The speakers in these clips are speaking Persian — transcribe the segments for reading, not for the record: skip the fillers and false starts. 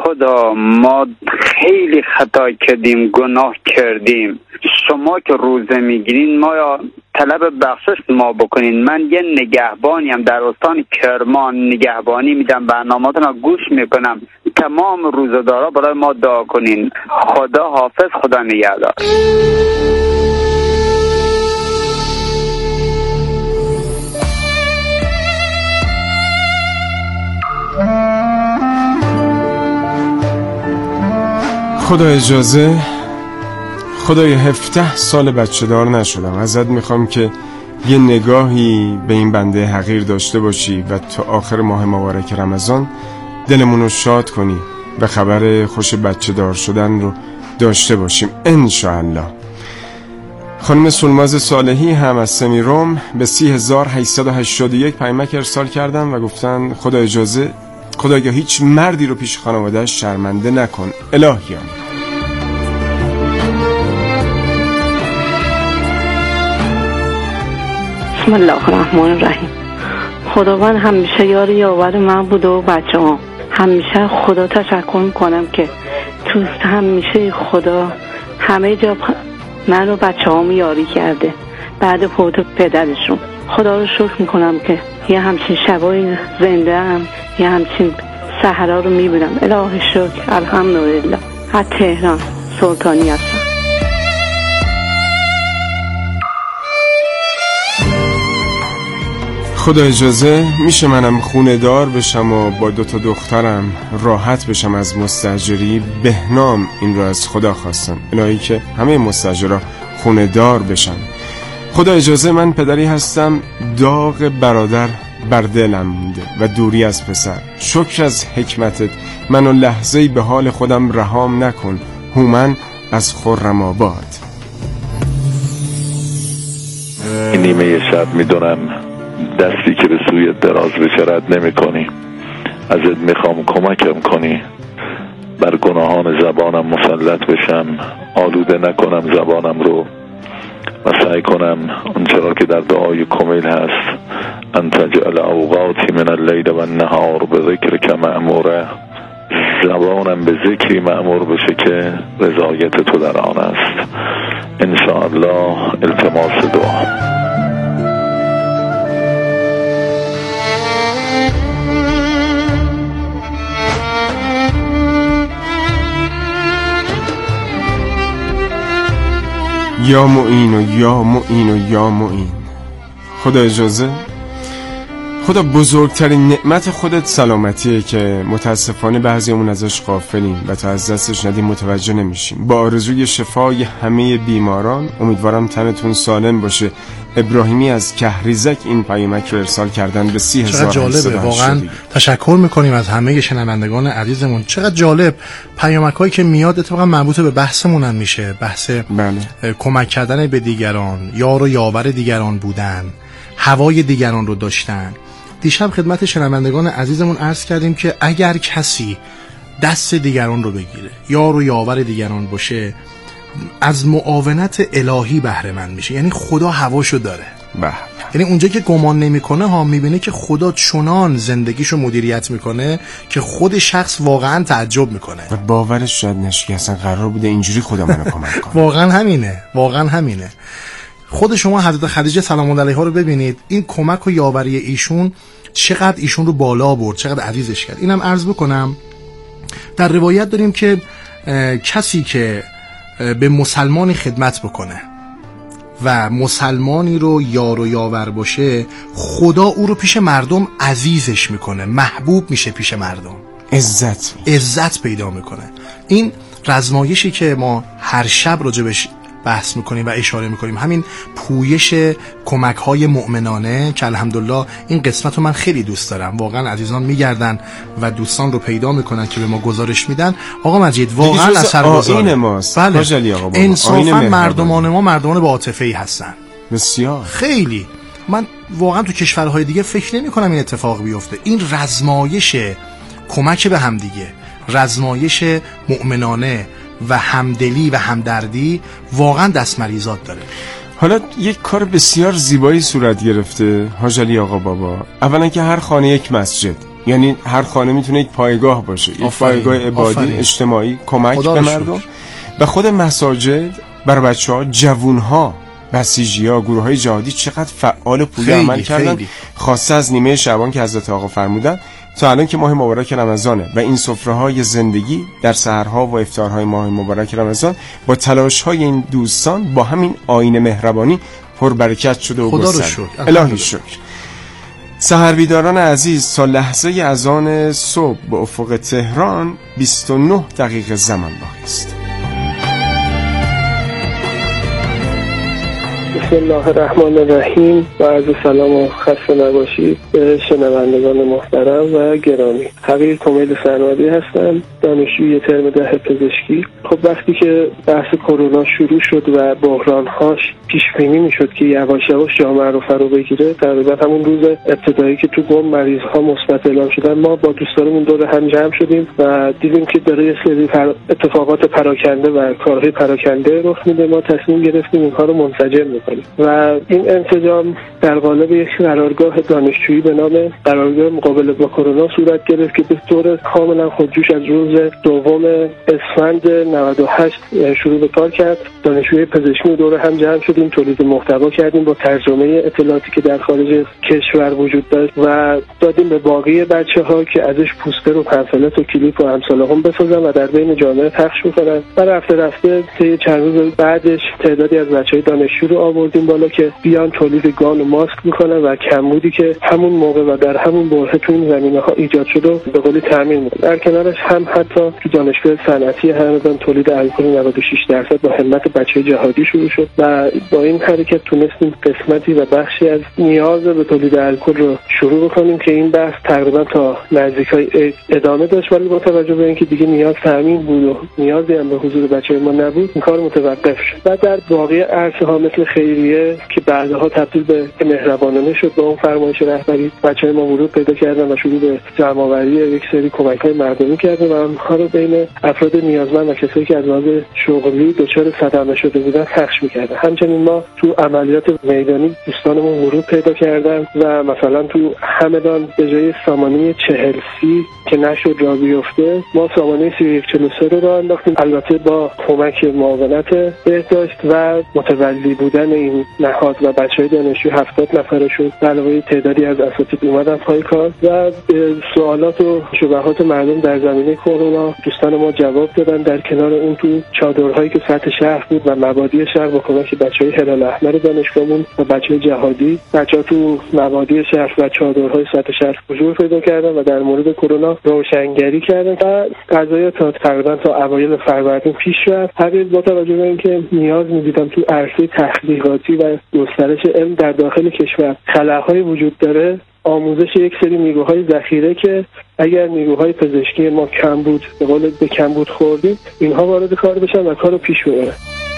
خدا ما خیلی خطا کردیم، گناه کردیم، شما که روزه میگیرین ما یا طلب بخشش ما بکنین. من یه نگهبانیم در استان کرمان، نگهبانی میدم، برنامه‌تون رو گوش میکنم. تمام روزه‌دارا برای ما دعا کنین. خدا حافظ، خدا نگهدار. خدا اجازه، خدای 17 سال بچه دار نشدم، ازت میخوام که یه نگاهی به این بنده حقیر داشته باشی و تا آخر ماه مبارک رمضان دلمون رو شاد کنی و خبر خوش بچه دار شدن رو داشته باشیم انشاءالله. خانم سلماز صالحی هم از سمیروم به 3881 پیامک ارسال کردن و گفتن خدا اجازه، خدایا هیچ مردی رو پیش خانواده‌اش شرمنده نکن الهیان. بسم الله الرحمن الرحیم. خداوند همیشه یاری یاور من بوده و بچه ها. همیشه خدا تشکر میکنم که تو همیشه خدا همه جا من و بچه هامو یاری کرده بعد فوت پدرشون. خدا رو شکر میکنم که یه همچین شبای زنده هم یه همچین سحرا رو میبینم. الهی شکر، الحمدلله. از تهران سلطانی هستم. خدا اجازه میشه منم خونه دار بشم و با 2 دخترم راحت بشم از مستاجری؟ بهنام این رو از خدا خواستم، الهی که همه مستاجرها خونه دار بشن. خدا اجازه من پدری هستم داغ برادر بر دلم مونده و دوری از پسر. شکر از حکمتت منو لحظه‌ای به حال خودم رهام نکن. هومن از خرم آباد. نیمه شب میدونم دستی که به سوی دراز بشه رد نمی کنی. ازت میخوام کمکم کنی، بر گناهان زبانم مسلط بشم، آلوده نکنم زبانم رو و سعی کنم اونچرا که در دعای کمیل هست ان تجعل اوقاتی من اللیل و النهار به ذکر که مأموره، زبانم به ذکری مأمور بشه که رضایت تو در آن است. انشاءالله. التماس دعا. یا معین و یا معین و یا معین. خدا اجازه، خدا بزرگترین نعمت خودت سلامتیه که متاسفانه بعضیمون ازش غافلیم و تا از دستش ندیم متوجه نمیشیم. با آرزوی شفای همه بیماران، امیدوارم تنتون سالم باشه. ابراهیمی از کهریزک این پیامک رو ارسال کردن به 30,000. چقدر جالبه واقعا. تشکر میکنیم از همه شنوندگان عزیزمون. چقدر جالب پیامکایی که میاد اتفاقا مربوط به بحثمون هم میشه، بحث کمک کردن به دیگران، یار و یاور دیگران بودن، هوای دیگران رو داشتن. دیشب خدمت شنوندگان عزیزمون عرض کردیم که اگر کسی دست دیگران رو بگیره، یار و یاور دیگران باشه، از معاونت الهی بهره مند میشه. یعنی خدا هواشو داره. یعنی اونجا که گمان نمیکنه ها، میبینه که خدا چنان زندگیشو مدیریت میکنه که خود شخص واقعا تعجب میکنه و باورش شاید نشه که اصلا قرار بوده اینجوری خدا منو کمک کنه. واقعا همینه. خود شما حضرت خدیجه سلام الله علیها رو ببینید، این کمک و یاوری ایشون چقدر ایشون رو بالا برد، چقدر عزیزش کرد. اینم عرض بکنم در روایت داریم که کسی که به مسلمانی خدمت بکنه و مسلمانی رو یار و یاور باشه، خدا او رو پیش مردم عزیزش میکنه، محبوب میشه پیش مردم، عزت پیدا میکنه. این رزمایشی که ما هر شب راجبش بحث میکنیم و اشاره میکنیم، همین پویش کمک های مؤمنانه که الحمدلله این قسمت رو من خیلی دوست دارم. واقعا عزیزان میگردن و دوستان رو پیدا میکنن که به ما گزارش میدن. آقا مجید واقعا اثرگذاره. بله. انصافا مردمان ما مردمان با عاطفه‌ای هستن بسیار. خیلی. من واقعا تو کشورهای دیگه فکر نمی کنم این اتفاق بیفته. این رزمایش کمک به همدیگه، رزمایش مؤمنانه و همدلی و همدردی واقعا دست مریزات داره. حالا یک کار بسیار زیبایی صورت گرفته حاج علی آقا بابا. اولا که هر خانه یک مسجد، یعنی هر خانه میتونه یک پایگاه باشه، یک پایگاه عبادی اجتماعی، کمک به مردم. و خود مساجد برای بچه‌ها، جوون‌ها، بسیجی‌ها، گروه‌های جهادی چقدر فعال پولی عمل کردن، خاصه از نیمه شعبان که حضرت آقا فرمودن تا الان که ماه مبارک رمضانه و این سفره‌های زندگی در سحرها و افطارهای ماه مبارک رمضان با تلاش‌های این دوستان با همین آیین مهربانی پربرکت شده و گسترده. الهی شکر. سحربیداران عزیز، تا لحظه اذان صبح به افق تهران 29 دقیقه زمان باقی است. بسم الله الرحمن الرحیم و عرض سلام و خسته نباشید به شنوندگان محترم و گرامی. حقیر کمیل سرمدی هستم، دانشجوی ترم 10 پزشکی. خب وقتی که بحث کرونا شروع شد و بحران‌هاش پیش بینی می‌شد که یواش یواش جامعه رو فرو بگیره، تقریبا همون روز ابتدایی که تو قم مریض‌ها مثبت اعلام شدن، ما با دوستانمون دور هم جمع شدیم و دیدیم که داره یه سری اتفاقات پراکنده و کارهای پراکنده رخ میده. ما تصمیم گرفتیم اینها رو منسجم بکنیم و این انسجام در قالب یک قرارگاه دانشجویی به نام قرارگاه مقابله با کرونا صورت گرفت که به طور کاملا خودجوش از روز دوم اسفند 98 شروع به کار کرد. دانشجوی پزشکی دور هم جمع شدیم، تولید محتوا کردیم با ترجمه اطلاعاتی که در خارج کشور وجود داشت و دادیم به باقی بچه‌ها که ازش پوستر و پنفلت و کلیپ و امثال هم بسازن و در بین جامعه پخش بکنن. و رفته رفته طی چند روز بعدش تعدادی از بچه‌های دانشجو رو آوردیم بالا که بیان تولید گان و ماسک بکنن و کمبودی که همون موقع و در همون برهه تو این زمینه‌ها ایجاد شد و به قولی تامین می‌کنه. در کنارش هم حتی تو دانشگاه صنعتی همدان تولید الکل 96% با همت بچه‌های جهادی شروع شد و با این حرکت تونستیم قسمتی و بخشی از نیاز به تولید الکل رو شروع بکنیم که این بحث تقریبا تا نزدیکای ادامه داشت، ولی با توجه به اینکه دیگه نیاز تامین بود و نیازی هم به حضور بچه‌های ما نبود، این کار متوقف شد. و در باقی عرصه‌ها مثل خیریه که بعدها تبدیل به مهربانانه شد، با اون فرمایش رهبری بچه‌های ما ورود پیدا کردن و شروع به جمع‌آوری یک سری کمک‌های مردمی کردن و اونها رو بین افراد نیازمند و کسایی که از لحاظ شغلی دچار صدمه شده بودن پخش می‌کردن. همچنین ما تو عملیات میدانی دوستانمون ورود پیدا کردن و مثلا تو همدان به جای سامانه 4030 که نشد را بیفته، ما سامانه 3143 رو انداختیم، البته با کمک معاونت بهداشت و متولی بودن این نهاد و بچه‌های دانشجو 70 نفرشون به علاوه تعدادی از اساتید اومدن پای کار و سوالات و شبهات مردم در زمینه کرونا دوستان ما جواب دادن. در کنار اون تو چادرهایی که سطح شهر بود و مبادی شهر با کمک بچه‌های هلال احمر دانشگاهمون و بچه‌های جهادی، بچه‌ها تو مبادی شهر و چادرهای سطح شهر حضور پیدا کردن و در مورد کرونا روشنگری کردن و قضایا تا تقریبا تا اوایل فروردین پیش رفت. حقیقت با توجه به اینکه نیاز می‌دیدم تو عرصه تحقیقاتی و گسترش علم در داخل کشور خلاهای وجود داره، آموزش یک سری نیروهای ذخیره که اگر نیروهای پزشکی ما کم بود، به قول به کم بود خوردیم، اینها وارد کار بشن و کارو پیش ببرن.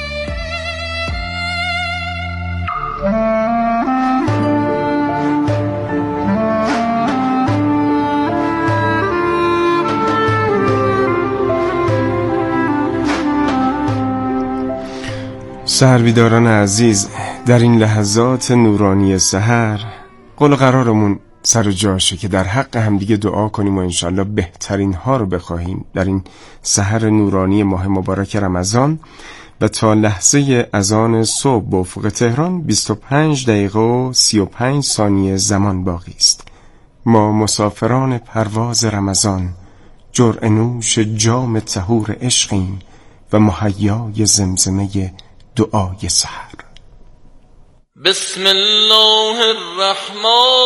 سحربیداران عزیز، در این لحظات نورانی سحر قول قرارمون سر جاشه که در حق همدیگه دعا کنیم و انشالله بهترین ها رو بخواهیم در این سحر نورانی ماه مبارک رمضان. و تا لحظه اذان صبح به افق تهران 25 دقیقه و 35 ثانیه زمان باقی است. ما مسافران پرواز رمضان، جرعه نوش جام طهور عشقیم و مهیای زمزمه دعای سحر. بسم الله الرحمن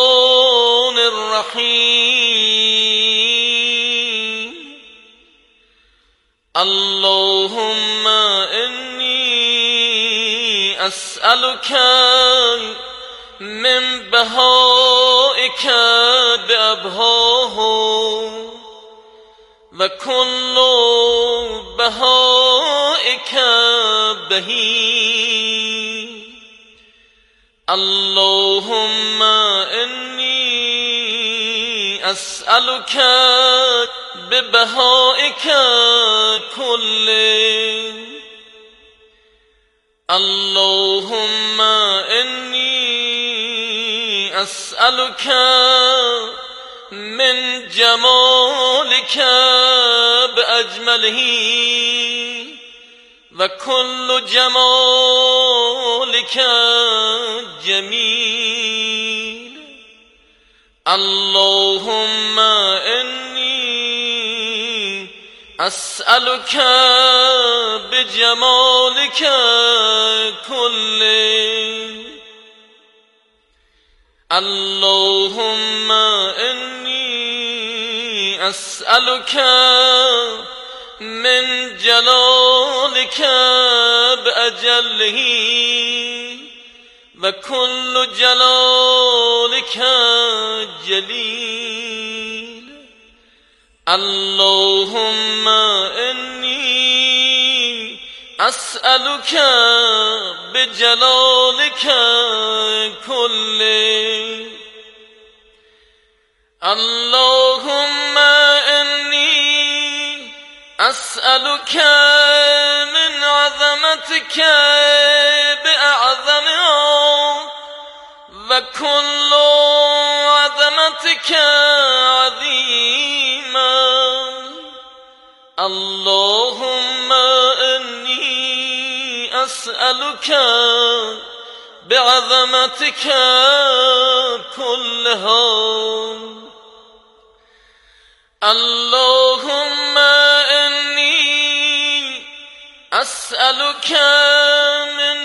الرحیم. اللهم انی اسألک من بهائک بأبهاه و کل بهائک بهی. اللهم انی اسألک ببهائک كله. اللهم انی اسألک من جمالك بأجمله وكل جمالك جميل اللهم إني أسألك بجمالك كله اللهم إني أسألك من جلالك بأجله وكل جلالك جليل اللهم إني أسألك بجلالك كله اللهم إني أسألك من عظمتك بأعظمها وكل عظمتك عظيما اللهم إني أسألك بعظمتك كلها اللهم إني أسألك من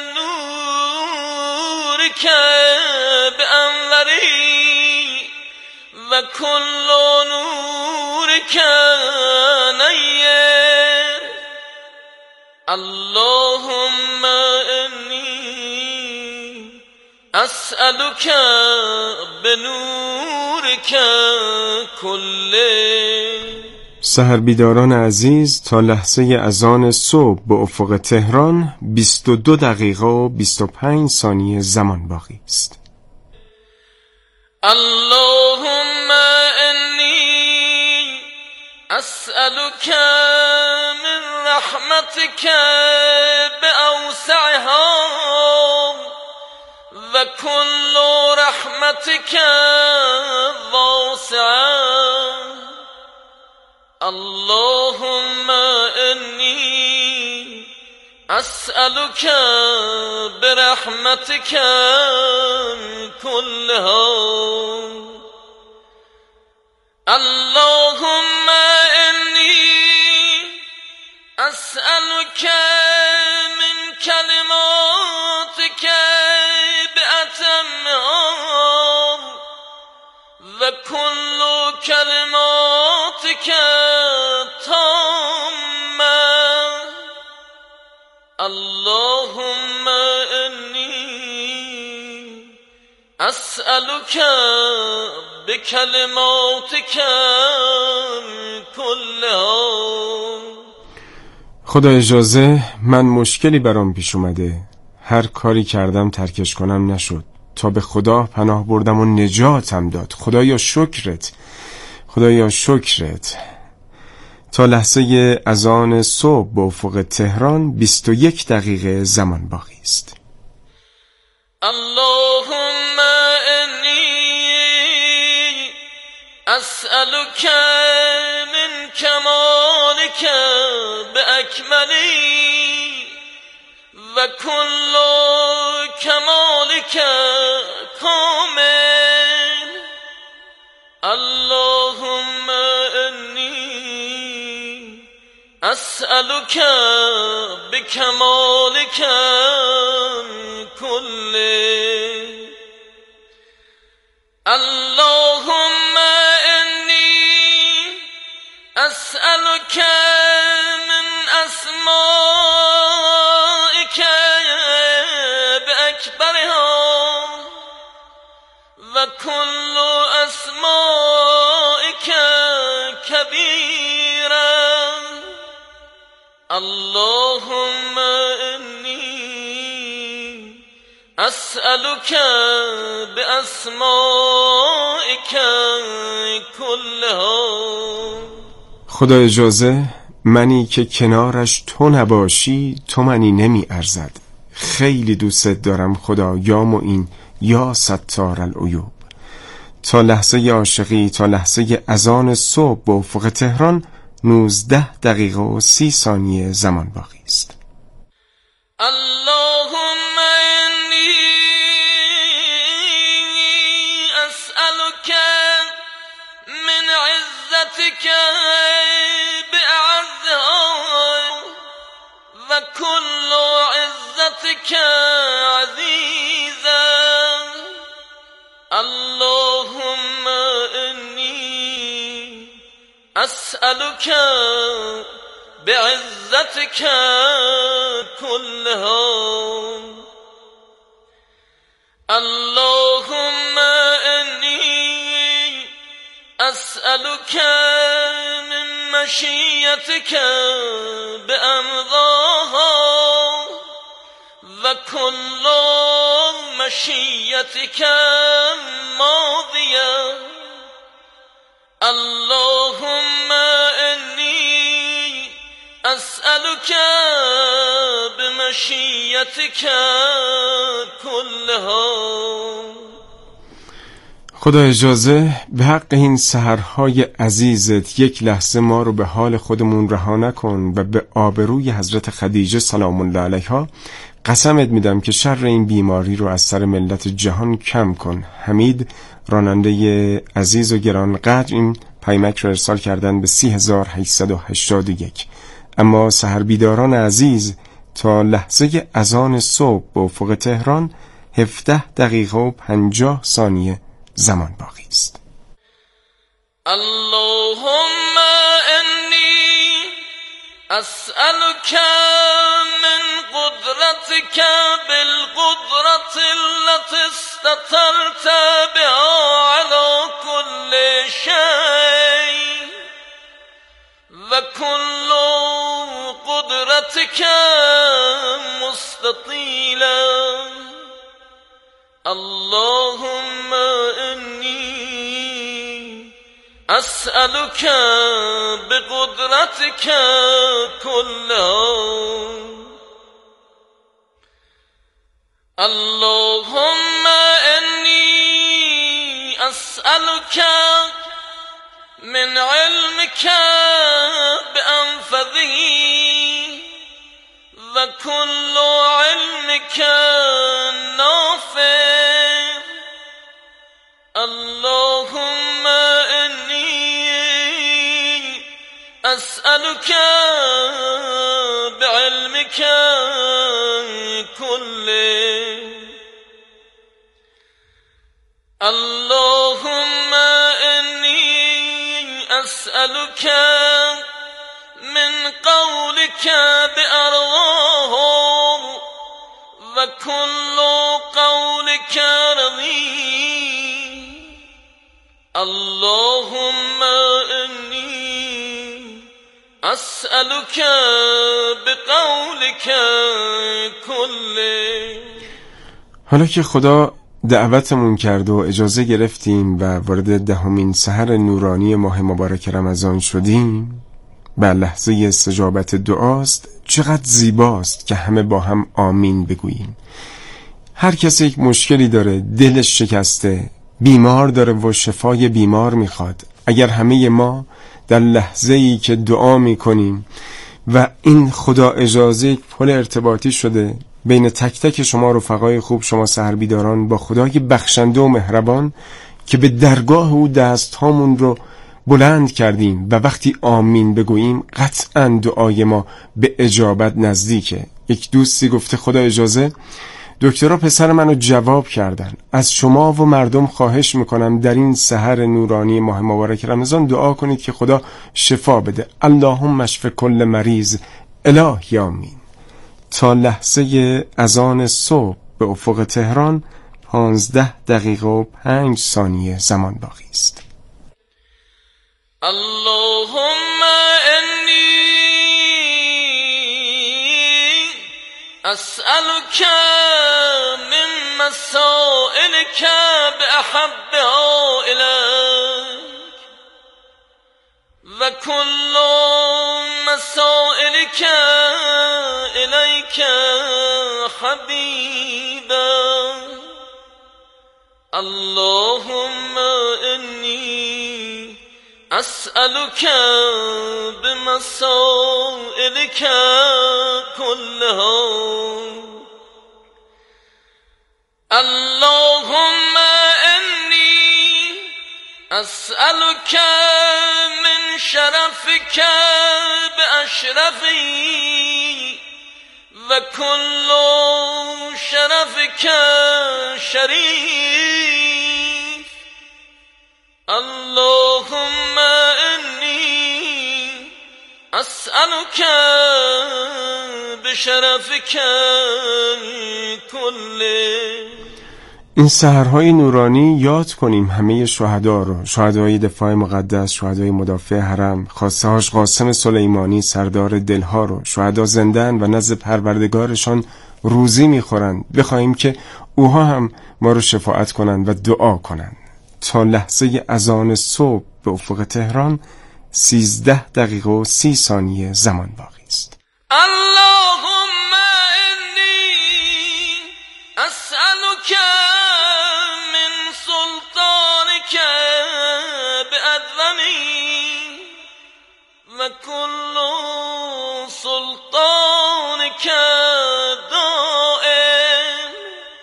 نورك بأنوره وكل نورك نير اللهم إني أسألك بنورك كله. سحربیداران عزیز، تا لحظه اذان صبح به افق تهران 22 دقیقه و 25 ثانیه زمان باقی است. اللهم إني أسألك من رحمتك بأوسعها وكل رحمتك واسعة اللهم إني أسألك برحمتك كلها اللهم إني أسألك من كلماتك بأتمها وكل كلماتك تامة اللهم إني أسألك بكلماتك كلها. خدا اجازه، من مشکلی برام پیش اومده. هر کاری کردم ترکش کنم نشد. تا به خدا پناه بردم و نجاتم داد. خدایا شکرت، خدایا شکرت. تا لحظه اذان صبح به افق تهران 21 دقیقه زمان باقی است. اللهم إني أسألك من كمالك بأكمله وكل كمالك كامل اللهم إني أسألك بكمالك كله اللهم إني أسألك من أسمائك بأكبرها وكل أسمائك كبيرا اللهم إني أسألك بأسمائك كلها. خدا اجازه، منی که کنارش تو نباشی تو منی نمی ارزد. خیلی دوست دارم خدا، یا معین یا ستار العیوب. تا لحظه عاشقی، تا لحظه اذان صبح به افق تهران 19 دقیقه و 30 ثانیه زمان باقی است. اللهم انی اسألک من عزتك بعزها و كل عزتك عزیزا. اللهم انی اسألك بعزتك كلها. اللهم انی اسألك من مشیتك بأمضاها و كل مشیتك ماضیه. اللهم انی اسألك بمشیتك كلها. خدا اجازه به حق این سحرهای عزیزت یک لحظه ما رو به حال خودمون رها نکن و به آبروی حضرت خدیجه سلام الله علیها قسمت میدم که شر این بیماری رو از سر ملت جهان کم کن. حمید راننده عزیز و گرانقدر این پیامک رو ارسال کردن به 3881. اما سحر بیداران عزیز تا لحظه اذان صبح به افق تهران 17 دقیقه و 50 ثانیه زمان باقی است. اللهم انی اسألك من قدرتك بالقدرة التي استطرت بها على كل شيء و كل قدرتك مستطيلا. اللهم انی اسألك بقدرتك كلها. اللهم انی اسألك من علمك بأنفذه و كل علمك نافع. اللهم انی اسألك بعلمك كله. اللهم انی اسألك من قولك بأرواهم و كل قولك رضي. اللهم انی اسألك بقولك كله. حالا که خدا دعوتمون کرد و اجازه گرفتیم و وارد 10مین سحر نورانی ماه مبارک رمضان شدیم، به لحظه استجابت دعاست. چقدر زیباست که همه با هم آمین بگوییم. هر کسی یک مشکلی داره، دلش شکسته، بیمار داره و شفای بیمار میخواد. اگر همه ما در لحظه‌ای که دعا میکنیم و این خدا اجازه پل ارتباطی شده بین تک تک شما رفقای خوب، شما سحر بیداران، با خدای بخشنده و مهربان که به درگاه او دست هامون رو بلند کردیم و وقتی آمین بگوییم قطعا دعای ما به اجابت نزدیکه. یک دوستی گفته خدا اجازه دکترها پسر منو جواب کردن. از شما و مردم خواهش میکنم در این سحر نورانی ماه مبارک رمضان دعا کنید که خدا شفا بده. اللهم اشف کل مریض الهی آمین. تا لحظه اذان صبح به افق تهران 15 دقیقه و 5 ثانیه زمان باقی است. اللهم انی اسألك من مسائلك بأحبها إليك و كل مسائلك إليك حبيبا. اللهم إني أسألك بمسائلك كلها اللهم إني أسألك من شرفك بأشرفي وكل شرفك شريف اللهم إني أسألك بشرفك كله. این سحرهای نورانی یاد کنیم همه شهدا رو، شهدای دفاع مقدس، شهدای مدافع حرم، خواسته هاش قاسم سلیمانی سردار دلها رو، شهدا زندن و نزد پروردگارشان روزی میخورند. بخواهیم که اوها هم ما رو شفاعت کنند و دعا کنند. تا لحظه اذان صبح به افق تهران 13 دقیقه و 30 ثانیه زمان باقی است. اللهم إني أسألك من سلطانك بأدومي وكل سلطانك دائم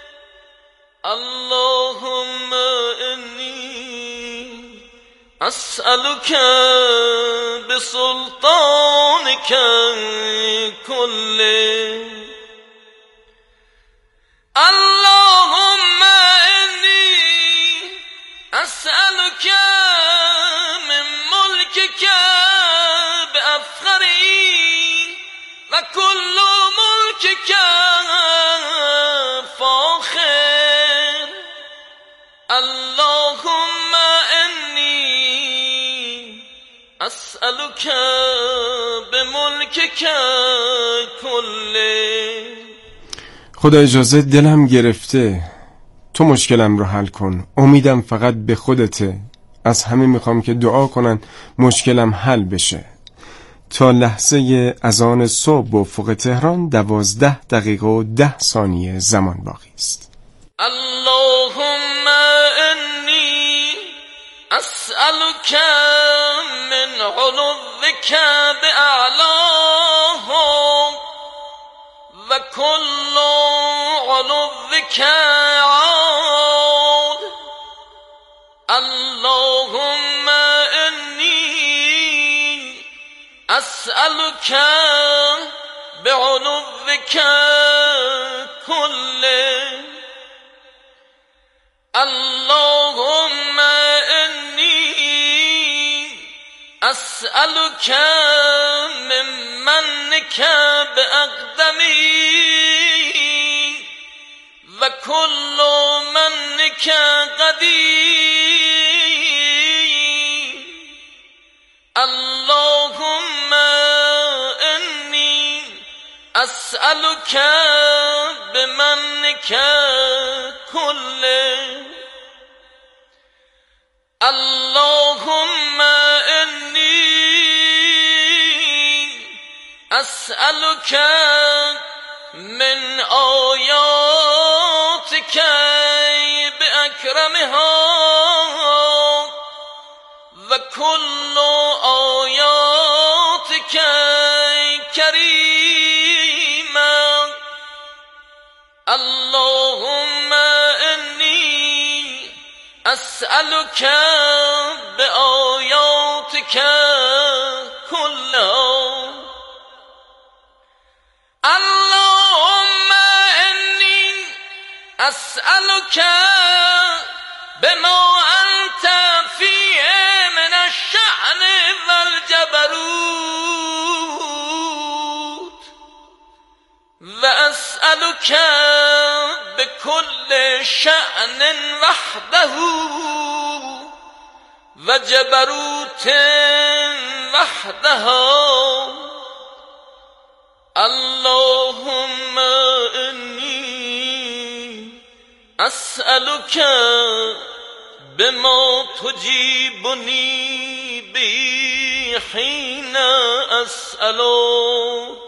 اللهم إني أسألك بسلطانك كله اللهم إني أسألك من ملكك بأفخري وكل ملكك فاخر اللهم إني أسألك بملكك كله. خدا اجازه دلم گرفته، تو مشکلم رو حل کن، امیدم فقط به خودته. از همه میخوام که دعا کنن مشکلم حل بشه. تا لحظه اذان صبح به افق تهران 12 دقیقه و 10 ثانیه زمان باقی است. اللهم إني أسألك من علوك بأعلاه وكل علوك عال اللهم إني أسألك بعلوك كله اللهم إني أسألك من منك بأقدمي وكل منك قديم اللهم إني أسألك بمنك كله اللهم إني أسألك من آياتك بأكرمها وكل آياتك كريما اللهم إني أسألك بآياتك كلها اللهم إني أسألك بما أنت فيه من الشأن والجبروت وأسألك بكل شأن وحده وجبروت وحدها اللهم إني أسألك بما تجيبني به حين أسألك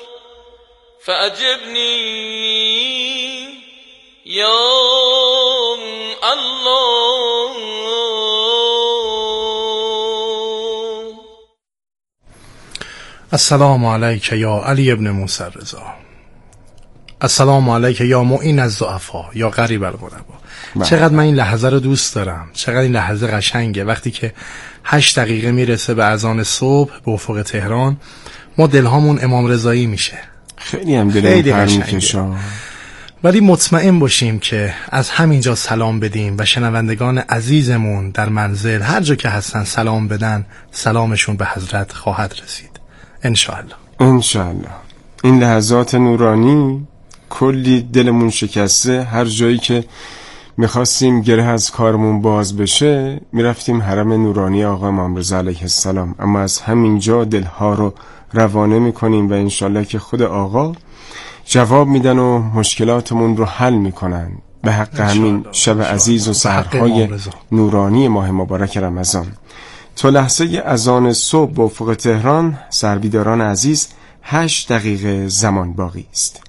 فأجبني يا الله السلام علیک یا علی ابن موسی رضا. السلام علیک یا معین الضعفا یا غریب الغربا. چقدر من این لحظه رو دوست دارم، چقدر این لحظه قشنگه. وقتی که 8 دقیقه میرسه به اذان صبح به افق تهران، ما دلهامون امام رضایی میشه. خیلی هم دلمون پر میکشه. ولی مطمئن باشیم که از همینجا سلام بدیم و شنوندگان عزیزمون در منزل هر جا که هستن سلام بدن، سلامشون به حضرت خواهد رسید انشاءالله. انشاءالله. این لحظات نورانی کلی دلمون شکسته. هر جایی که میخواستیم گره از کارمون باز بشه میرفتیم حرم نورانی آقا امام رضا علیه السلام، اما از همینجا دلها رو روانه میکنیم و انشالله که خود آقا جواب میدن و مشکلاتمون رو حل میکنن به حق همین شب عزیز و سحرهای نورانی ماه مبارک رمضان. تا لحظه اذان صبح به افق تهران سربیداران عزیز 8 دقیقه زمان باقی است.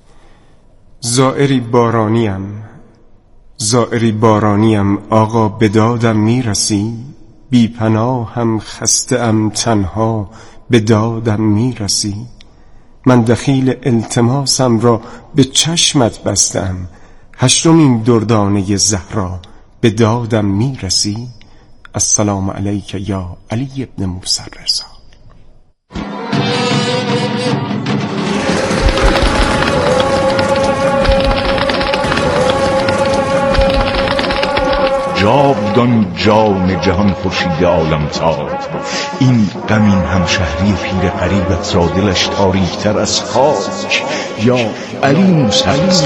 زائری بارانیم آقا به دادم میرسی، بی پناهم خسته‌ام تنها به دادم میرسی. من دخیل التماسم را به چشمت بستم، 8مین دردانه زهرا به دادم میرسی. السلام علیک یا علی ابن موسی رضا. جاودان جان جهان خورشید عالم تار، این غمین همشهری پیر غریبت را دلش تاریک‌تر از خاک. یا علی موسی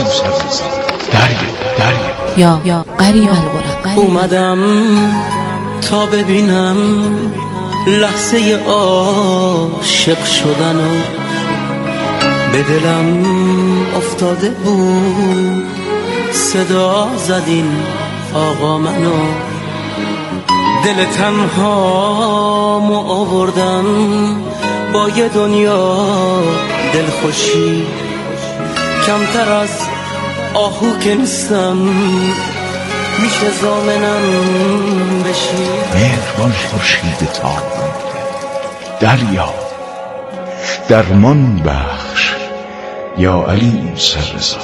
دریا یا غریب الغربا. اومدم تا ببینم لحظه عاشق شدن و به دلم افتاده بود صدا زدین آقا منو. دل تنهامو آوردم با یه دنیا دلخوشی، کمتر از آهو که نیستم میشه ضامنم بشی. مهربان خورشید تابان دریا درمان بخش یا علی موسی رضا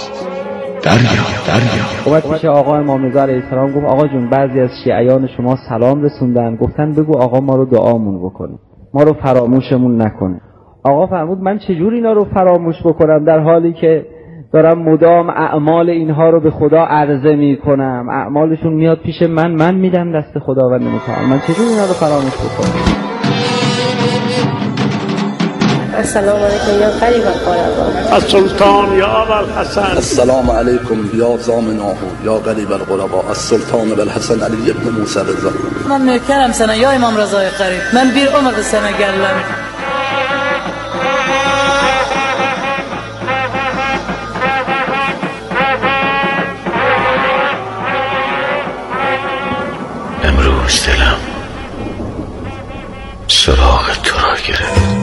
دریا. اومد پیش آقا امام رضا علیه السلام گفت آقا جون بعضی از شیعیان شما سلام رسوندن، گفتن بگو آقا ما رو دعامون بکنه، ما رو فراموشمون نکنه. آقا فرمود من چجور اینا رو فراموش بکنم در حالی که دارم مدام اعمال اینها رو به خدا عرضه می کنم، اعمالشون میاد پیش من میدم دست خداوند متعال، من چجور اینا رو فراموش بکنم؟ السلام علیکم یا غریب الغربا. السلطان یا ابوالحسن. السلام علیکم یا زامناه یا غریب الغربا. السلطان ابوالحسن علی ابن موسی رضا. من میکنم سنه یا امام رضای قریب، من بیر عمر سنه گلم. امروز دلم سراغ تو را گرفت.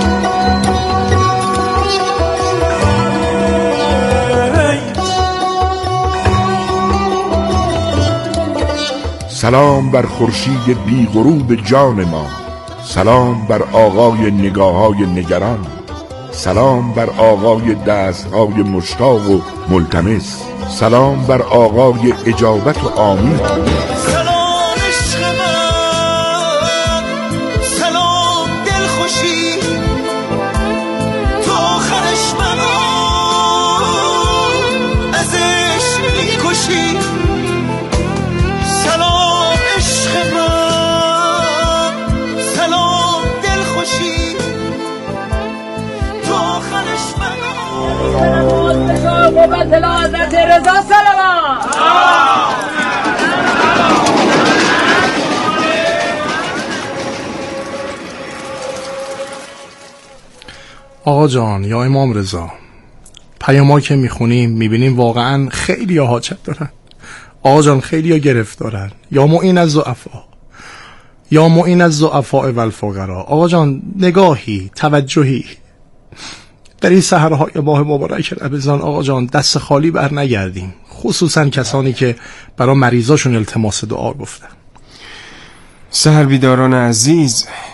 سلام بر خورشید بی غروب جان ما، سلام بر آقای نگاه‌های نگران، سلام بر آقای دست‌های مشتاق و ملتمس، سلام بر آقای اجابت و آمین. سلام عشق من، سلام دلخوشی، تو آخرش منو ازش میکشی. سلام عشق من، سلام دلخوشی، تو آخرش منو. قوت حضرت رضا سلام. آقا جان یا امام رضا، پیاما که میخونیم میبینیم واقعا خیلی ها حاجت دارن. آقا جان خیلی ها گرفتارن. یا معین الضعفا، یا معین الضعفاء و الفقراء. آقا جان نگاهی، توجهی در این سحرهای ماه مبارک رمضان. آقا جان دست خالی بر نگردیم. خصوصا کسانی که برای مریضاشون التماس دعا گفتن. سحر بیداران عزیز،